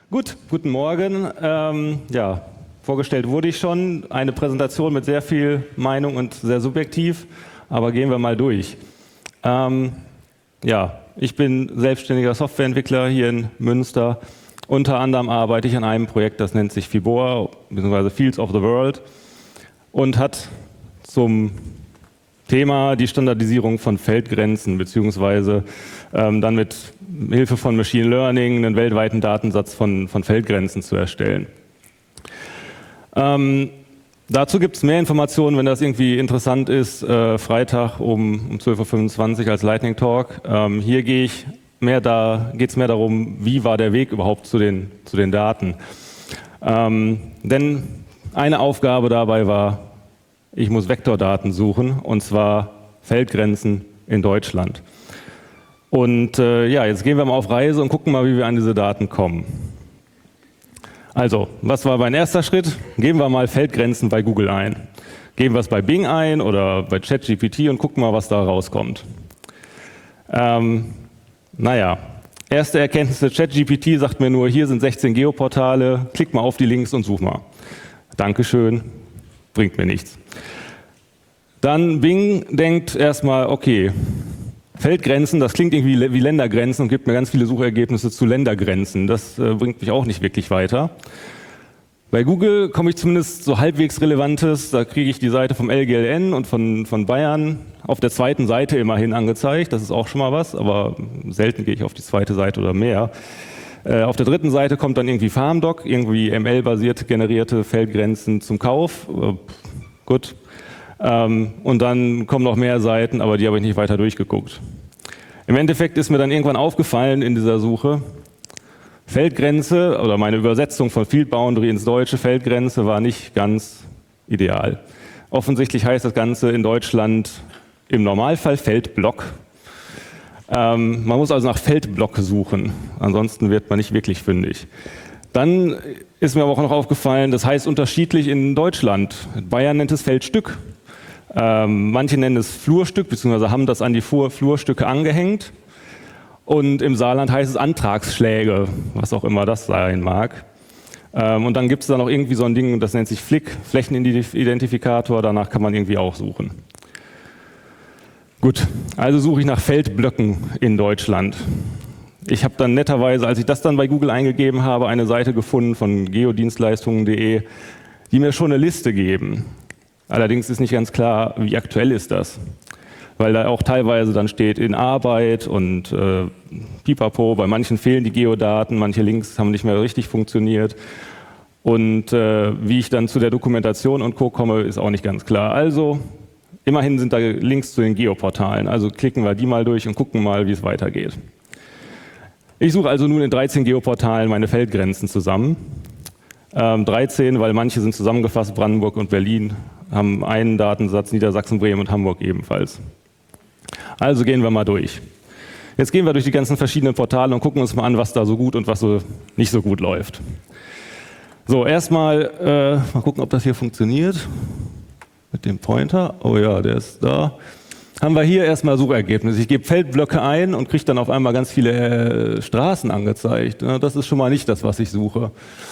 Gut, guten Morgen. Ja, vorgestellt wurde ich schon. Eine Präsentation mit sehr viel Meinung und sehr subjektiv, aber gehen wir mal durch. Ja, ich bin selbstständiger Softwareentwickler hier in Münster. Unter anderem arbeite ich an einem Projekt, das nennt sich FIBOR, bzw. Fields of the World, und hat zum Thema die Standardisierung von Feldgrenzen, beziehungsweise dann mit Hilfe von Machine Learning einen weltweiten Datensatz von Feldgrenzen zu erstellen. Dazu gibt es mehr Informationen, wenn das irgendwie interessant ist, Freitag um 12:25 Uhr als Lightning Talk. Hier geht es mehr darum, wie war der Weg überhaupt zu den Daten. Denn eine Aufgabe dabei war, ich muss Vektordaten suchen, und zwar Feldgrenzen in Deutschland. Und ja, jetzt gehen wir mal auf Reise und gucken mal, wie wir an diese Daten kommen. Also, was war mein erster Schritt? Geben wir mal Feldgrenzen bei Google ein. Geben wir es bei Bing ein oder bei ChatGPT und gucken mal, was da rauskommt. Naja, erste Erkenntnisse: ChatGPT sagt mir nur, hier sind 16 Geoportale, klick mal auf die Links und such mal. Dankeschön, bringt mir nichts. Dann Bing denkt erstmal, okay, Feldgrenzen, das klingt irgendwie wie Ländergrenzen und gibt mir ganz viele Suchergebnisse zu Ländergrenzen. Das bringt mich auch nicht wirklich weiter. Bei Google komme ich zumindest so halbwegs Relevantes, da kriege ich die Seite vom LGLN und von Bayern auf der zweiten Seite immerhin angezeigt. Das ist auch schon mal was, aber selten gehe ich auf die zweite Seite oder mehr. Auf der dritten Seite kommt dann irgendwie FarmDoc, irgendwie ML-basiert generierte Feldgrenzen zum Kauf. Gut. Und dann kommen noch mehr Seiten, aber die habe ich nicht weiter durchgeguckt. Im Endeffekt ist mir dann irgendwann aufgefallen in dieser Suche, Feldgrenze oder meine Übersetzung von Field Boundary ins Deutsche, Feldgrenze, war nicht ganz ideal. Offensichtlich heißt das Ganze in Deutschland im Normalfall Feldblock. Man muss also nach Feldblock suchen, ansonsten wird man nicht wirklich fündig. Dann ist mir aber auch noch aufgefallen, das heißt unterschiedlich in Deutschland. Bayern nennt es Feldstück. Manche nennen es Flurstück, beziehungsweise haben das an die Flurstücke angehängt. Und im Saarland heißt es Antragsschläge, was auch immer das sein mag. Und dann gibt es da noch irgendwie so ein Ding, das nennt sich Flick, Flächenidentifikator, danach kann man irgendwie auch suchen. Gut, also suche ich nach Feldblöcken in Deutschland. Ich habe dann netterweise, als ich das dann bei Google eingegeben habe, eine Seite gefunden von geodienstleistungen.de, die mir schon eine Liste geben. Allerdings ist nicht ganz klar, wie aktuell ist das. Weil da auch teilweise dann steht in Arbeit und Pipapo, bei manchen fehlen die Geodaten, manche Links haben nicht mehr richtig funktioniert. Und wie ich dann zu der Dokumentation und Co. komme, ist auch nicht ganz klar. Also immerhin sind da Links zu den Geoportalen, also klicken wir die mal durch und gucken mal, wie es weitergeht. Ich suche also nun in 13 Geoportalen meine Feldgrenzen zusammen. 13, weil manche sind zusammengefasst, Brandenburg und Berlin haben einen Datensatz, Niedersachsen, Bremen und Hamburg ebenfalls. Also gehen wir mal durch. Jetzt gehen wir durch die ganzen verschiedenen Portale und gucken uns mal an, was da so gut und was so nicht so gut läuft. So, erstmal mal gucken, ob das hier funktioniert. Mit dem Pointer. Oh ja, der ist da. Haben wir hier erstmal Suchergebnisse. Ich gebe Feldblöcke ein und kriege dann auf einmal ganz viele Straßen angezeigt. Das ist schon mal nicht das, was ich suche.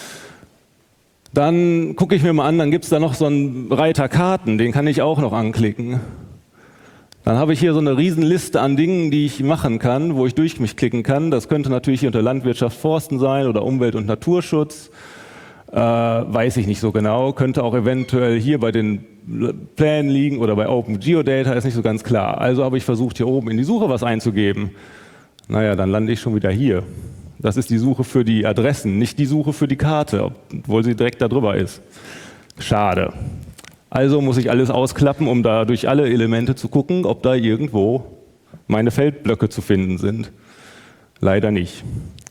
Dann gucke ich mir mal an, dann gibt es da noch so einen Reiter Karten, den kann ich auch noch anklicken. Dann habe ich hier so eine Riesenliste an Dingen, die ich machen kann, wo ich durch mich klicken kann. Das könnte natürlich hier unter Landwirtschaft, Forsten sein oder Umwelt- und Naturschutz. Weiß ich nicht so genau. Könnte auch eventuell hier bei den Plänen liegen oder bei OpenGeodata, ist nicht so ganz klar. Also habe ich versucht, hier oben in die Suche was einzugeben. Naja, dann lande ich schon wieder hier. Das ist die Suche für die Adressen, nicht die Suche für die Karte, obwohl sie direkt da drüber ist. Schade. Also muss ich alles ausklappen, um da durch alle Elemente zu gucken, ob da irgendwo meine Feldblöcke zu finden sind. Leider nicht.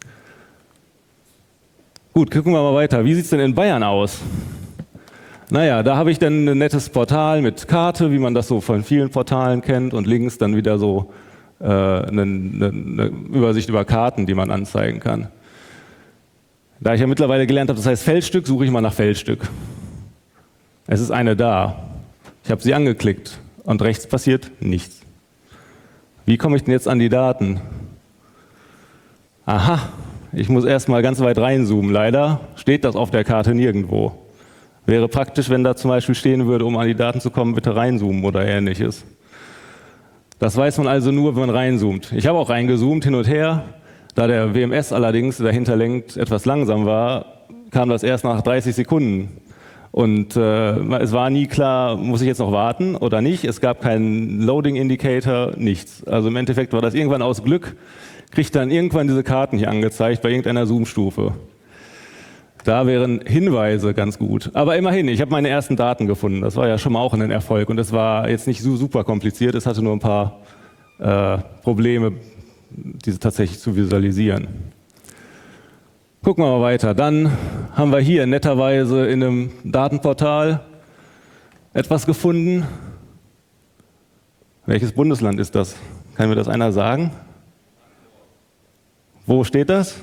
Gut, gucken wir mal weiter. Wie sieht es denn in Bayern aus? Naja, da habe ich dann ein nettes Portal mit Karte, wie man das so von vielen Portalen kennt, und links dann wieder so eine Übersicht über Karten, die man anzeigen kann. Da ich ja mittlerweile gelernt habe, das heißt Feldstück, suche ich mal nach Feldstück. Es ist eine da. Ich habe sie angeklickt und rechts passiert nichts. Wie komme ich denn jetzt an die Daten? Aha, Ich muss erstmal ganz weit reinzoomen. Leider steht das auf der Karte nirgendwo. Wäre praktisch, wenn da zum Beispiel stehen würde, um an die Daten zu kommen, bitte reinzoomen oder ähnliches. Das weiß man also nur, wenn man reinzoomt. Ich habe auch reingezoomt, hin und her. Da der WMS allerdings, der hinterlenkt, etwas langsam war, kam das erst nach 30 Sekunden. Und es war nie klar, muss ich jetzt noch warten oder nicht. Es gab keinen Loading-Indicator, nichts. Also im Endeffekt war das irgendwann aus Glück, kriegt dann irgendwann diese Karten hier angezeigt bei irgendeiner Zoom-Stufe. Da wären Hinweise ganz gut. Aber immerhin, ich habe meine ersten Daten gefunden. Das war ja schon mal auch ein Erfolg. Und es war jetzt nicht so super kompliziert. Es hatte nur ein paar Probleme, diese tatsächlich zu visualisieren. Gucken wir mal weiter. Dann haben wir hier netterweise in einem Datenportal etwas gefunden. Welches Bundesland ist das? Kann mir das einer sagen? Wo steht das?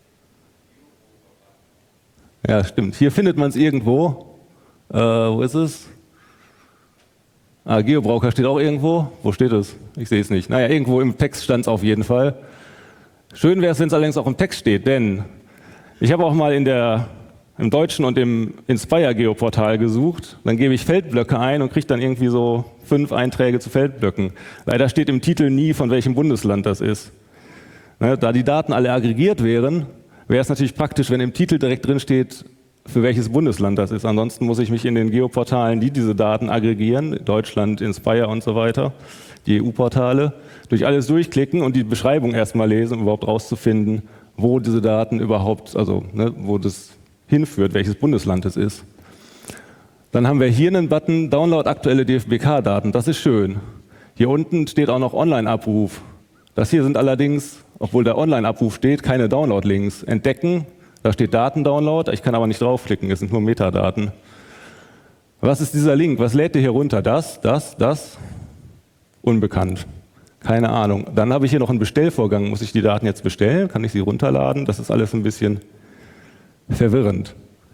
Ja, stimmt. Hier findet man es irgendwo. Wo ist es? Geobroker steht auch irgendwo. Wo steht es? Ich sehe es nicht. Naja, irgendwo im Text stand es auf jeden Fall. Schön wäre es, wenn es allerdings auch im Text steht, denn ich habe auch mal im Deutschen und im Inspire-Geoportal gesucht. Dann gebe ich Feldblöcke ein und kriege dann irgendwie so 5 Einträge zu Feldblöcken. Leider steht im Titel nie, von welchem Bundesland das ist. Ne, da die Daten alle aggregiert wären, wäre es natürlich praktisch, wenn im Titel direkt drin steht, für welches Bundesland das ist. Ansonsten muss ich mich in den Geoportalen, die diese Daten aggregieren, Deutschland, Inspire und so weiter, die EU-Portale, durch alles durchklicken und die Beschreibung erstmal lesen, um überhaupt rauszufinden, wo diese Daten überhaupt, also wo das hinführt, welches Bundesland es ist. Dann haben wir hier einen Button, Download aktuelle DFBK-Daten. Das ist schön. Hier unten steht auch noch Online-Abruf. Das hier sind allerdings, obwohl der Online-Abruf steht, keine Download-Links. Entdecken, da steht Datendownload, ich kann aber nicht draufklicken, es sind nur Metadaten. Was ist dieser Link? Was lädt ihr hier runter? Das? Unbekannt. Keine Ahnung. Dann habe ich hier noch einen Bestellvorgang. Muss ich die Daten jetzt bestellen? Kann ich sie runterladen? Das ist alles ein bisschen verwirrend.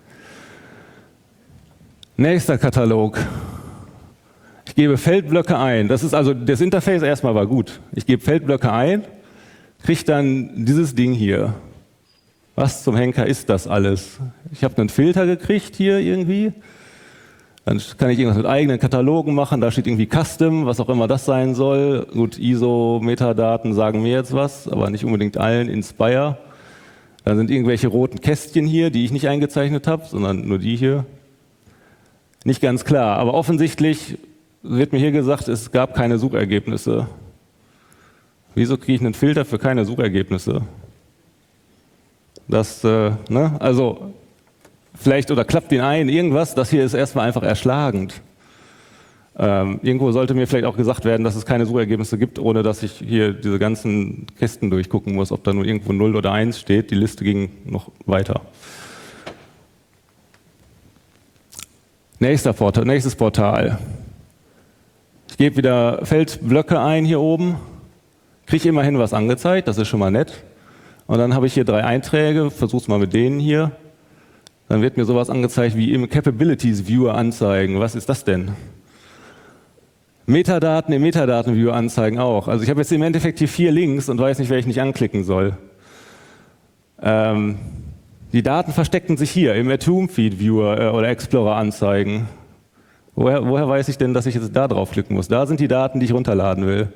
Nächster Katalog. Ich gebe Feldblöcke ein. Das ist also, das Interface erstmal war gut. Ich gebe Feldblöcke ein, kriege dann dieses Ding hier. Was zum Henker ist das alles? Ich habe einen Filter gekriegt hier irgendwie. Dann kann ich irgendwas mit eigenen Katalogen machen, da steht irgendwie Custom, was auch immer das sein soll. Gut, ISO, Metadaten sagen mir jetzt was, aber nicht unbedingt allen, Inspire. Dann sind irgendwelche roten Kästchen hier, die ich nicht eingezeichnet habe, sondern nur die hier. Nicht ganz klar, aber offensichtlich wird mir hier gesagt, es gab keine Suchergebnisse. Wieso kriege ich einen Filter für keine Suchergebnisse? Also vielleicht, oder klappt den ein, irgendwas, das hier ist erstmal einfach erschlagend. Irgendwo sollte mir vielleicht auch gesagt werden, dass es keine Suchergebnisse gibt, ohne dass ich hier diese ganzen Kästen durchgucken muss, ob da nur irgendwo 0 oder 1 steht. Die Liste ging noch weiter. Nächstes Portal. Ich gebe wieder Feldblöcke ein hier oben, kriege immerhin was angezeigt, das ist schon mal nett. Und dann habe ich hier 3 Einträge, versuche es mal mit denen hier. Dann wird mir sowas angezeigt wie im Capabilities Viewer anzeigen. Was ist das denn? Metadaten im Metadaten Viewer anzeigen auch. Also ich habe jetzt im Endeffekt hier 4 Links und weiß nicht, welchen ich anklicken soll. Die Daten versteckten sich hier im Atom Feed Viewer oder Explorer anzeigen. Woher weiß ich denn, dass ich jetzt da draufklicken muss? Da sind die Daten, die ich runterladen will.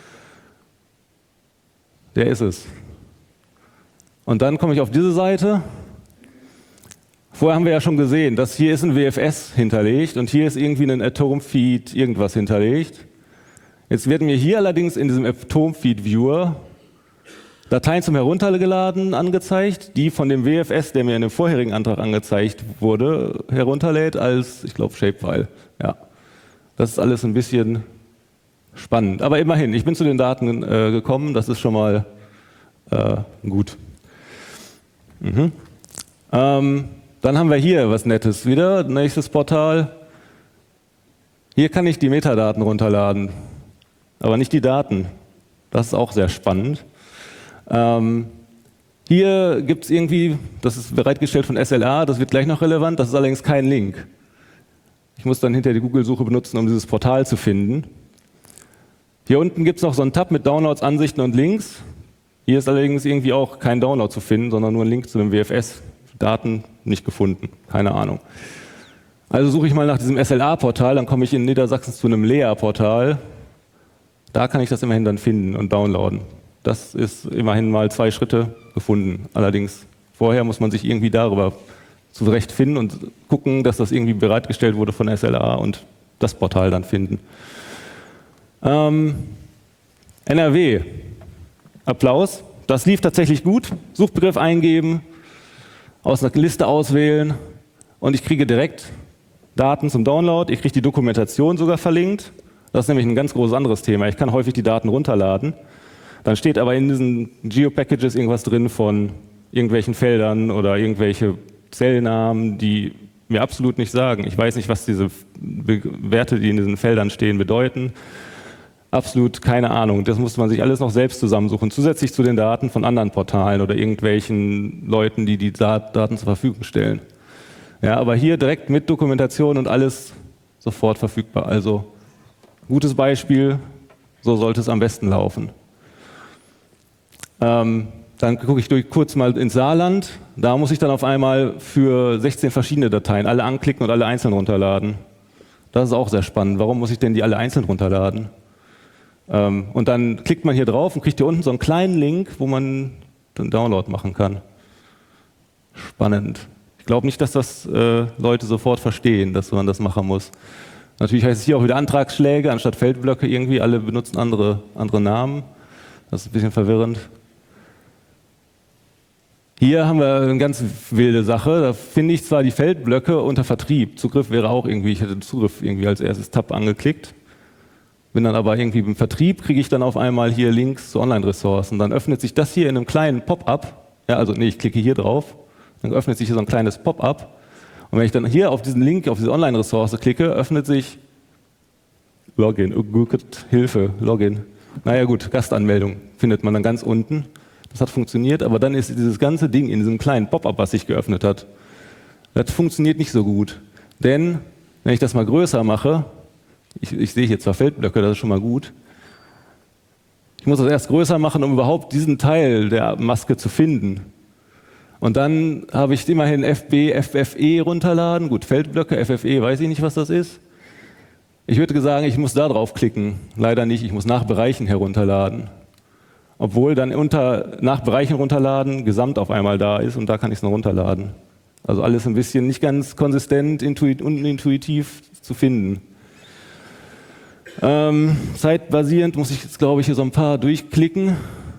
Der ist es. Und dann komme ich auf diese Seite. Vorher haben wir ja schon gesehen, dass hier ist ein WFS hinterlegt und hier ist irgendwie ein Atom-Feed irgendwas hinterlegt. Jetzt werden mir hier allerdings in diesem Atom-Feed-Viewer Dateien zum Herunterladen angezeigt, die von dem WFS, der mir in dem vorherigen Antrag angezeigt wurde, herunterlädt als, ich glaube, Shapefile. Ja. Das ist alles ein bisschen spannend. Aber immerhin, ich bin zu den Daten gekommen, das ist schon mal gut. Dann haben wir hier was Nettes wieder, nächstes Portal. Hier kann ich die Metadaten runterladen, aber nicht die Daten. Das ist auch sehr spannend. Hier gibt es irgendwie, das ist bereitgestellt von SLA, das wird gleich noch relevant, das ist allerdings kein Link. Ich muss dann hinterher die Google-Suche benutzen, um dieses Portal zu finden. Hier unten gibt es noch so einen Tab mit Downloads, Ansichten und Links. Hier ist allerdings irgendwie auch kein Download zu finden, sondern nur ein Link zu dem WFS. Daten nicht gefunden, keine Ahnung. Also suche ich mal nach diesem SLA-Portal, dann komme ich in Niedersachsen zu einem Lea-Portal. Da kann ich das immerhin dann finden und downloaden. Das ist immerhin mal 2 Schritte gefunden. Allerdings vorher muss man sich irgendwie darüber zurechtfinden und gucken, dass das irgendwie bereitgestellt wurde von SLA und das Portal dann finden. NRW. Applaus. Das lief tatsächlich gut. Suchbegriff eingeben, aus einer Liste auswählen und ich kriege direkt Daten zum Download. Ich kriege die Dokumentation sogar verlinkt. Das ist nämlich ein ganz großes anderes Thema. Ich kann häufig die Daten runterladen. Dann steht aber in diesen Geo-Packages irgendwas drin von irgendwelchen Feldern oder irgendwelche Zellnamen, die mir absolut nicht sagen. Ich weiß nicht, was diese Werte, die in diesen Feldern stehen, bedeuten. Absolut keine Ahnung. Das muss man sich alles noch selbst zusammensuchen, zusätzlich zu den Daten von anderen Portalen oder irgendwelchen Leuten, die die Daten zur Verfügung stellen. Ja, aber hier direkt mit Dokumentation und alles sofort verfügbar. Also gutes Beispiel, so sollte es am besten laufen. Dann gucke ich kurz mal ins Saarland. Da muss ich dann auf einmal für 16 verschiedene Dateien alle anklicken und alle einzeln runterladen. Das ist auch sehr spannend. Warum muss ich denn die alle einzeln runterladen? Und dann klickt man hier drauf und kriegt hier unten so einen kleinen Link, wo man den Download machen kann. Spannend. Ich glaube nicht, dass das Leute sofort verstehen, dass man das machen muss. Natürlich heißt es hier auch wieder Antragsschläge anstatt Feldblöcke irgendwie. Alle benutzen andere Namen. Das ist ein bisschen verwirrend. Hier haben wir eine ganz wilde Sache. Da finde ich zwar die Feldblöcke unter Vertrieb. Zugriff wäre auch irgendwie, ich hätte Zugriff irgendwie als erstes Tab angeklickt. Bin dann aber irgendwie im Vertrieb, kriege ich dann auf einmal hier Links zu Online-Ressourcen. Dann öffnet sich das hier in einem kleinen Pop-up. Ja, also nee, ich klicke hier drauf. Dann öffnet sich hier so ein kleines Pop-up. Und wenn ich dann hier auf diesen Link, auf diese Online-Ressource klicke, öffnet sich Login, Hilfe, Login. Naja gut, Gastanmeldung findet man dann ganz unten. Das hat funktioniert, aber dann ist dieses ganze Ding in diesem kleinen Pop-up, was sich geöffnet hat, das funktioniert nicht so gut. Denn wenn ich das mal größer mache, ich sehe hier zwar Feldblöcke, das ist schon mal gut. Ich muss das erst größer machen, um überhaupt diesen Teil der Maske zu finden. Und dann habe ich immerhin FB, FFE runterladen. Gut, Feldblöcke, FFE, weiß ich nicht, was das ist. Ich würde sagen, ich muss da drauf klicken. Leider nicht, ich muss nach Bereichen herunterladen. Obwohl dann nach Bereichen runterladen Gesamt auf einmal da ist und da kann ich es noch runterladen. Also alles ein bisschen nicht ganz konsistent, unintuitiv zu finden. Zeitbasierend muss ich jetzt, glaube ich, hier so ein paar durchklicken.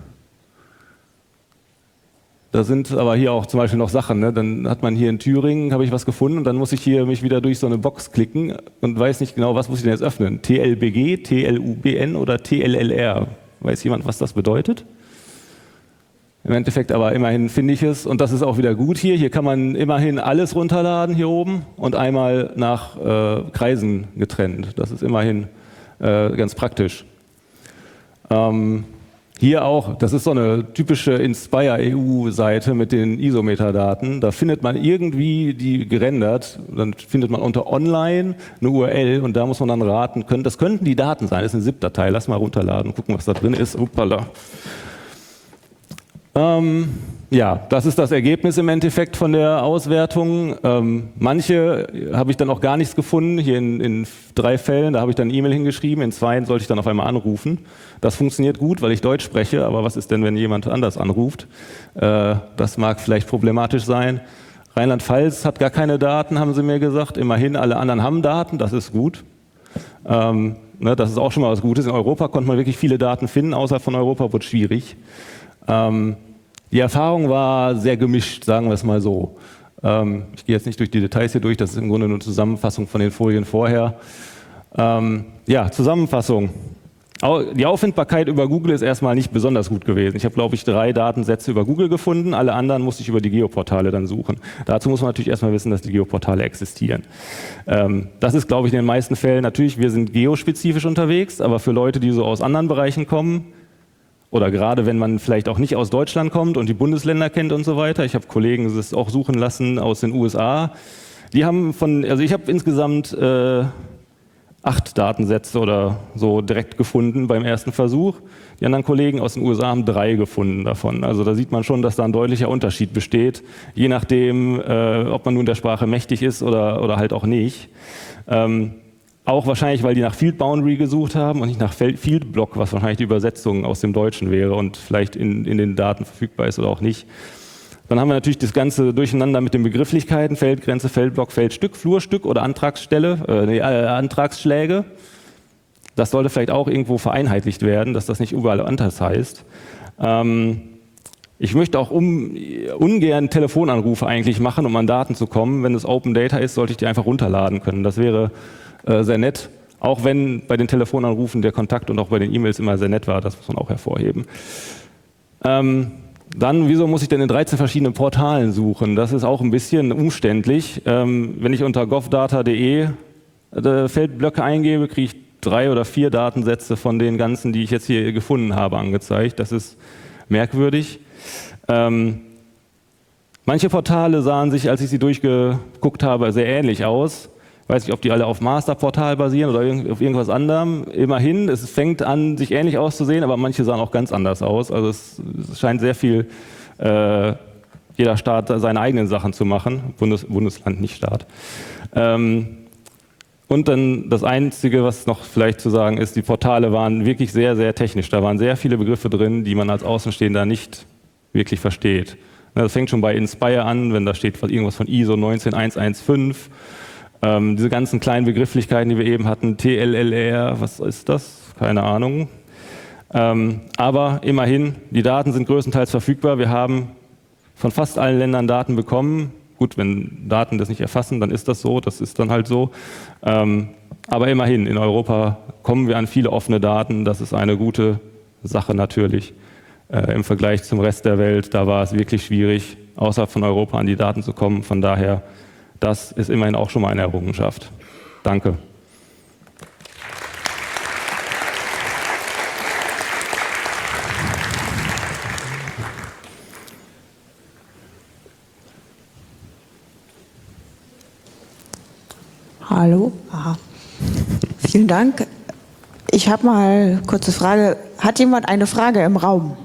Da sind aber hier auch zum Beispiel noch Sachen. Ne? Dann hat man hier in Thüringen, habe ich was gefunden und dann muss ich hier mich wieder durch so eine Box klicken und weiß nicht genau, was muss ich denn jetzt öffnen. TLBG, TLUBN oder TLLR? Weiß jemand, was das bedeutet? Im Endeffekt aber immerhin finde ich es und das ist auch wieder gut hier. Hier kann man immerhin alles runterladen hier oben und einmal nach Kreisen getrennt. Das ist immerhin ganz praktisch. Hier auch, das ist so eine typische Inspire-EU-Seite mit den ISO-Metadaten. Da findet man irgendwie die gerendert, dann findet man unter Online eine URL und da muss man dann raten, das könnten die Daten sein, das ist eine ZIP-Datei, lass mal runterladen, gucken, was da drin ist. Uppala. Ja, das ist das Ergebnis im Endeffekt von der Auswertung. Manche habe ich dann auch gar nichts gefunden. Hier in 3 Fällen, da habe ich dann eine E-Mail hingeschrieben, in 2 sollte ich dann auf einmal anrufen. Das funktioniert gut, weil ich Deutsch spreche, aber was ist denn, wenn jemand anders anruft? Das mag vielleicht problematisch sein. Rheinland-Pfalz hat gar keine Daten, haben sie mir gesagt. Immerhin, alle anderen haben Daten, das ist gut. Das ist auch schon mal was Gutes. In Europa konnte man wirklich viele Daten finden, außerhalb von Europa wurde es schwierig. Die Erfahrung war sehr gemischt, sagen wir es mal so. Ich gehe jetzt nicht durch die Details hier durch, das ist im Grunde nur eine Zusammenfassung von den Folien vorher. Ja, Zusammenfassung. Die Auffindbarkeit über Google ist erstmal nicht besonders gut gewesen. Ich habe, glaube ich, 3 Datensätze über Google gefunden, alle anderen musste ich über die Geoportale dann suchen. Dazu muss man natürlich erstmal wissen, dass die Geoportale existieren. Das ist, glaube ich, in den meisten Fällen natürlich, wir sind geospezifisch unterwegs, aber für Leute, die so aus anderen Bereichen kommen, oder gerade wenn man vielleicht auch nicht aus Deutschland kommt und die Bundesländer kennt und so weiter. Ich habe Kollegen das auch suchen lassen aus den USA. Die haben ich habe insgesamt 8 Datensätze oder so direkt gefunden beim ersten Versuch. Die anderen Kollegen aus den USA haben 3 gefunden davon. Also da sieht man schon, dass da ein deutlicher Unterschied besteht, je nachdem, ob man nun der Sprache mächtig ist oder halt auch nicht. Auch wahrscheinlich, weil die nach Field Boundary gesucht haben und nicht nach Field Block, was wahrscheinlich die Übersetzung aus dem Deutschen wäre und vielleicht in den Daten verfügbar ist oder auch nicht. Dann haben wir natürlich das ganze Durcheinander mit den Begrifflichkeiten, Feldgrenze, Feldblock, Feldstück, Flurstück oder Antragsschläge. Das sollte vielleicht auch irgendwo vereinheitlicht werden, dass das nicht überall anders heißt. Ich möchte auch ungern Telefonanrufe eigentlich machen, um an Daten zu kommen. Wenn es Open Data ist, sollte ich die einfach runterladen können. Das wäre sehr nett, auch wenn bei den Telefonanrufen der Kontakt und auch bei den E-Mails immer sehr nett war, das muss man auch hervorheben. Dann, wieso muss ich denn in 13 verschiedenen Portalen suchen? Das ist auch ein bisschen umständlich. Wenn ich unter govdata.de Feldblöcke eingebe, kriege ich 3 oder 4 Datensätze von den ganzen, die ich jetzt hier gefunden habe, angezeigt. Das ist merkwürdig. Manche Portale sahen sich, als ich sie durchgeguckt habe, sehr ähnlich aus. Ich weiß nicht, ob die alle auf Masterportal basieren oder auf irgendwas anderem. Immerhin, es fängt an, sich ähnlich auszusehen, aber manche sahen auch ganz anders aus. Also es scheint sehr viel, jeder Staat seine eigenen Sachen zu machen. Bundesland, nicht Staat. Und dann das Einzige, was noch vielleicht zu sagen ist, die Portale waren wirklich sehr, sehr technisch. Da waren sehr viele Begriffe drin, die man als Außenstehender nicht wirklich versteht. Das fängt schon bei Inspire an, wenn da steht irgendwas von ISO 19115. Diese ganzen kleinen Begrifflichkeiten, die wir eben hatten, TLLR, was ist das? Keine Ahnung. Aber immerhin, die Daten sind größtenteils verfügbar. Wir haben von fast allen Ländern Daten bekommen. Gut, wenn Daten das nicht erfassen, dann ist das so, das ist dann halt so. Aber immerhin, in Europa kommen wir an viele offene Daten. Das ist eine gute Sache natürlich. Im Vergleich zum Rest der Welt, da war es wirklich schwierig, außerhalb von Europa an die Daten zu kommen. Von daher, das ist immerhin auch schon mal eine Errungenschaft. Danke. Hallo. Aha. Vielen Dank. Ich habe mal eine kurze Frage. Hat jemand eine Frage im Raum?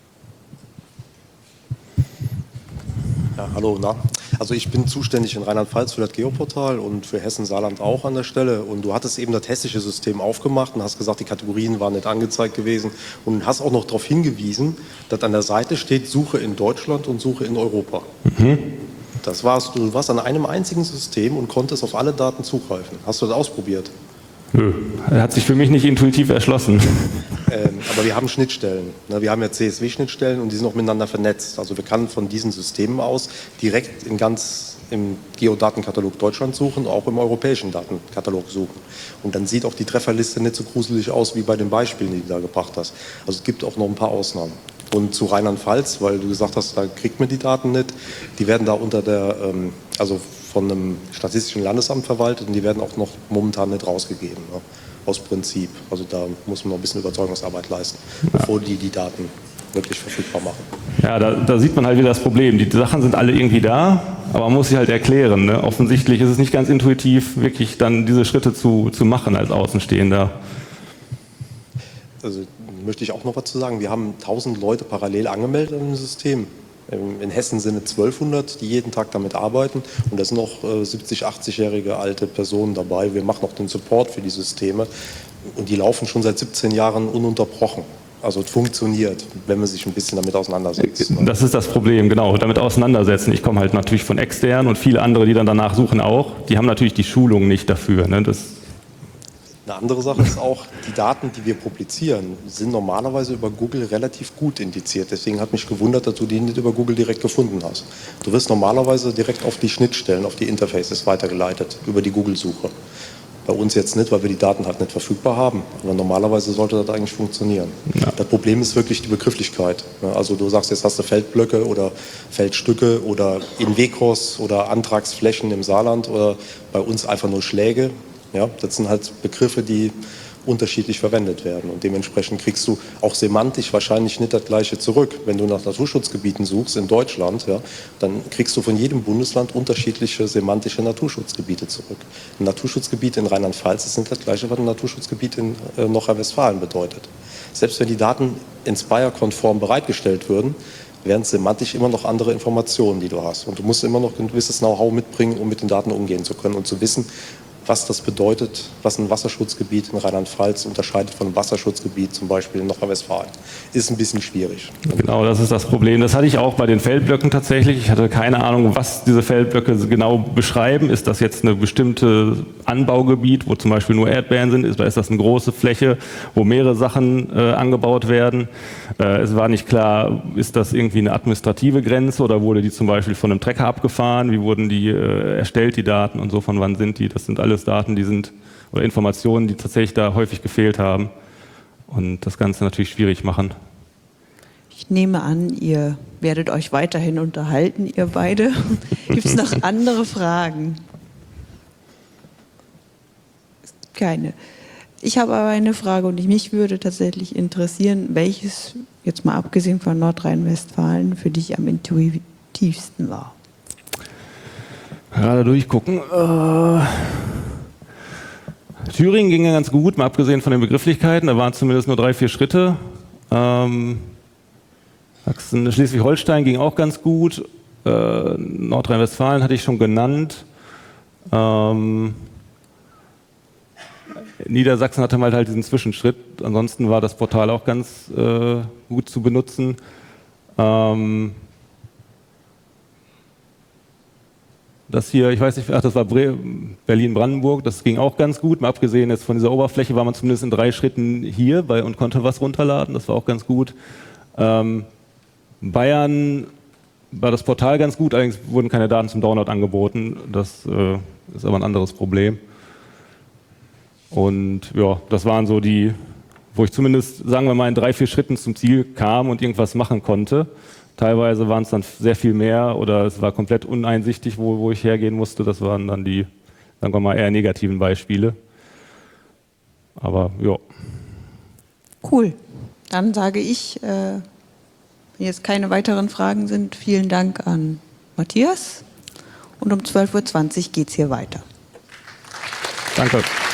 Ja, hallo. Also ich bin zuständig in Rheinland-Pfalz für das Geoportal und für Hessen-Saarland auch an der Stelle. Und du hattest eben das hessische System aufgemacht und hast gesagt, die Kategorien waren nicht angezeigt gewesen. Und hast auch noch darauf hingewiesen, dass an der Seite steht, Suche in Deutschland und Suche in Europa. Das war's. Du warst an einem einzigen System und konntest auf alle Daten zugreifen. Hast du das ausprobiert? Nö, hat sich für mich nicht intuitiv erschlossen. Aber wir haben Schnittstellen. Wir haben ja CSV-Schnittstellen und die sind auch miteinander vernetzt. Also wir können von diesen Systemen aus direkt im Geodatenkatalog Deutschland suchen, auch im europäischen Datenkatalog suchen. Und dann sieht auch die Trefferliste nicht so gruselig aus wie bei den Beispielen, die du da gebracht hast. Also es gibt auch noch ein paar Ausnahmen. Und zu Rheinland-Pfalz, weil du gesagt hast, da kriegt man die Daten nicht, die werden da unter also von einem statistischen Landesamt verwaltet und die werden auch noch momentan nicht rausgegeben, ne? Aus Prinzip. Also da muss man noch ein bisschen Überzeugungsarbeit leisten, bevor die Daten wirklich verfügbar machen. Ja, da sieht man halt wieder das Problem. Die Sachen sind alle irgendwie da, aber man muss sie halt erklären. Ne? Offensichtlich ist es nicht ganz intuitiv, wirklich dann diese Schritte zu machen als Außenstehender. Also möchte ich auch noch was zu sagen. Wir haben 1000 Leute parallel angemeldet im System. In Hessen sind es 1200, die jeden Tag damit arbeiten. Und da sind noch 70-, 80-jährige alte Personen dabei. Wir machen auch den Support für die Systeme. Und die laufen schon seit 17 Jahren ununterbrochen. Also es funktioniert, wenn man sich ein bisschen damit auseinandersetzt. Das ist das Problem, genau, damit auseinandersetzen. Ich komme halt natürlich von extern und viele andere, die dann danach suchen auch, die haben natürlich die Schulung nicht dafür. Ne? Eine andere Sache ist auch, die Daten, die wir publizieren, sind normalerweise über Google relativ gut indiziert. Deswegen hat mich gewundert, dass du die nicht über Google direkt gefunden hast. Du wirst normalerweise direkt auf die Schnittstellen, auf die Interfaces weitergeleitet, über die Google-Suche. Bei uns jetzt nicht, weil wir die Daten halt nicht verfügbar haben. Aber normalerweise sollte das eigentlich funktionieren. Ja. Das Problem ist wirklich die Begrifflichkeit. Also du sagst, jetzt hast du Feldblöcke oder Feldstücke oder Invekros oder Antragsflächen im Saarland oder bei uns einfach nur Schläge. Ja, das sind halt Begriffe, die unterschiedlich verwendet werden. Und dementsprechend kriegst du auch semantisch wahrscheinlich nicht das Gleiche zurück. Wenn du nach Naturschutzgebieten suchst in Deutschland, ja, dann kriegst du von jedem Bundesland unterschiedliche semantische Naturschutzgebiete zurück. Ein Naturschutzgebiet in Rheinland-Pfalz ist nicht das Gleiche, was ein Naturschutzgebiet in Nordrhein-Westfalen bedeutet. Selbst wenn die Daten Inspire-konform bereitgestellt würden, wären es semantisch immer noch andere Informationen, die du hast. Und du musst immer noch ein gewisses Know-how mitbringen, um mit den Daten umgehen zu können und zu wissen, was das bedeutet, was ein Wasserschutzgebiet in Rheinland-Pfalz unterscheidet von einem Wasserschutzgebiet zum Beispiel in Nordrhein-Westfalen. Ist ein bisschen schwierig. Genau, das ist das Problem. Das hatte ich auch bei den Feldblöcken tatsächlich. Ich hatte keine Ahnung, was diese Feldblöcke genau beschreiben. Ist das jetzt eine bestimmte Anbaugebiet, wo zum Beispiel nur Erdbeeren sind? Ist das eine große Fläche, wo mehrere Sachen angebaut werden? Es war nicht klar, ist das irgendwie eine administrative Grenze oder wurde die zum Beispiel von einem Trecker abgefahren? Wie wurden die erstellt, die Daten und so, von wann sind die? Das sind alles Daten, die sind, oder Informationen, die tatsächlich da häufig gefehlt haben und das Ganze natürlich schwierig machen. Ich nehme an, ihr werdet euch weiterhin unterhalten, ihr beide. Gibt es noch andere Fragen? Keine. Ich habe aber eine Frage und mich würde tatsächlich interessieren, welches, jetzt mal abgesehen von Nordrhein-Westfalen, für dich am intuitivsten war. Gerade durchgucken. Thüringen ging ja ganz gut, mal abgesehen von den Begrifflichkeiten. Da waren zumindest nur 3, 4 Schritte. Schleswig-Holstein ging auch ganz gut. Nordrhein-Westfalen hatte ich schon genannt. Niedersachsen hatte halt diesen Zwischenschritt. Ansonsten war das Portal auch ganz gut zu benutzen. Das hier, ich weiß nicht, das war Berlin-Brandenburg, das ging auch ganz gut. Mal abgesehen jetzt von dieser Oberfläche war man zumindest in 3 Schritten hier und konnte was runterladen, das war auch ganz gut. Bayern war das Portal ganz gut, allerdings wurden keine Daten zum Download angeboten. Das ist aber ein anderes Problem. Und ja, das waren so die, wo ich zumindest, sagen wir mal, in 3, 4 Schritten zum Ziel kam und irgendwas machen konnte. Teilweise waren es dann sehr viel mehr oder es war komplett uneinsichtig, wo ich hergehen musste. Das waren dann die, sagen wir mal, eher negativen Beispiele. Aber ja. Cool. Dann sage ich, wenn jetzt keine weiteren Fragen sind, vielen Dank an Matthias. Und um 12:20 Uhr geht es hier weiter. Danke.